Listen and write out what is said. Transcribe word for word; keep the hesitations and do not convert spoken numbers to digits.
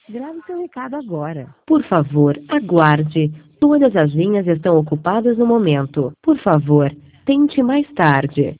Grave seu recado agora. Por favor, aguarde. Todas as linhas estão ocupadas no momento. Por favor, tente mais tarde.